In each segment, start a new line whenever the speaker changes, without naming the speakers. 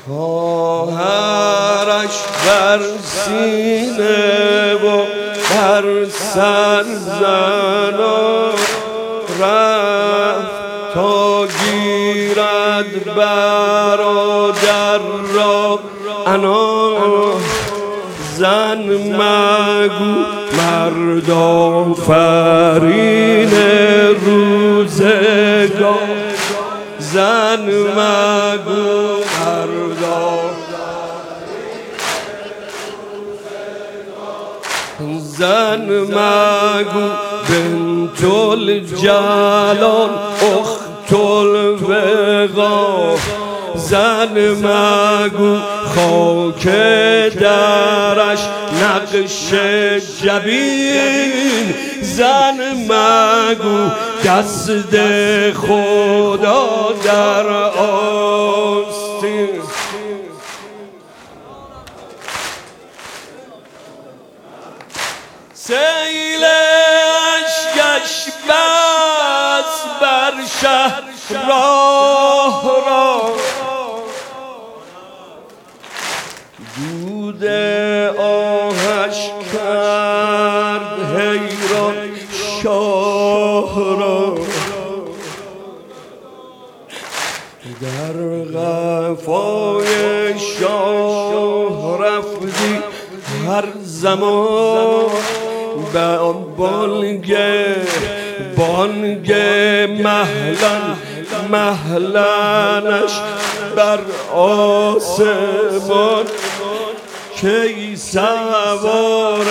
خواهرش بر سینه و بر سر زن و رفت تا گیرد برادر را انا زن مگو مرد آفرین روزگار زن مگو مرد زن مگو بنت الجلال اخت الوقار زن مگو خاک درش نقش جبین زن مگو دست خدا در آستین سیل اشکش بس بر شهر راه را دود آهش کرد حیران شاه را در قفای شاه رفتی هر زمان بانگ مهلنش بر آسمان کی سوار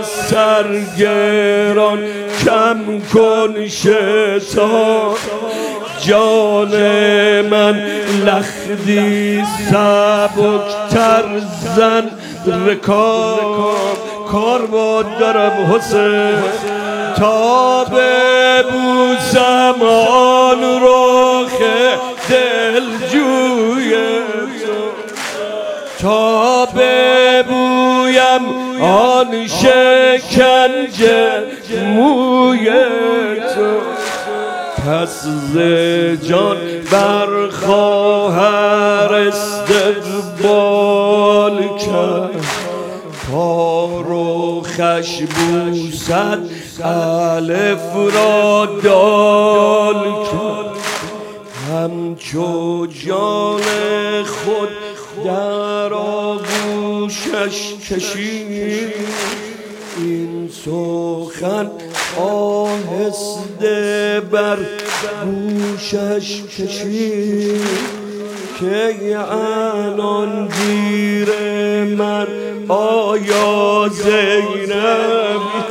سرگران کم کن شتاب جان من لختی سبکتر زن رکاب کار باد دارم حسین تا ببوسم آن رخ دلجوی تا ببویم آن شکنجه موی تو پس ز جان بر خواهر استقبال کرد تا رخش بوسد الف را دال کرد همچو جان خود در آغوشش کشید این سخن آهسته بر گوشش کشید که الان گیر من آیا زینبی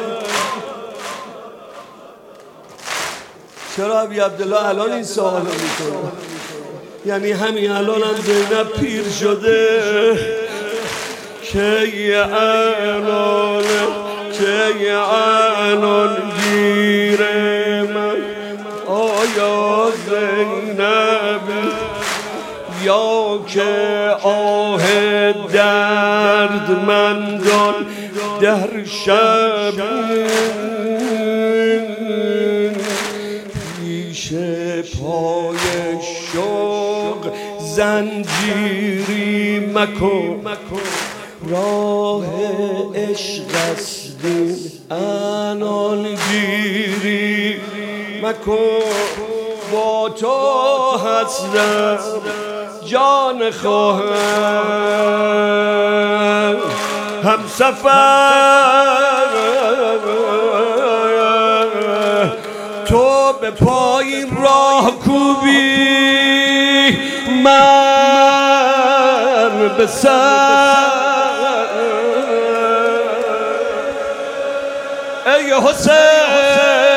چرا ابی عبدالله الان این سوال میکنه؟ یعنی همین الان هم زینب پیر شده که الان گیر من آیا زینبی یا که آه دردمندان در شب پیش پای شوق زنجیری مکن راه عشق است انان گیری مکن با تو هستم جان خواهم هم سفر تو به پای راه کوبی من به سر ای حسین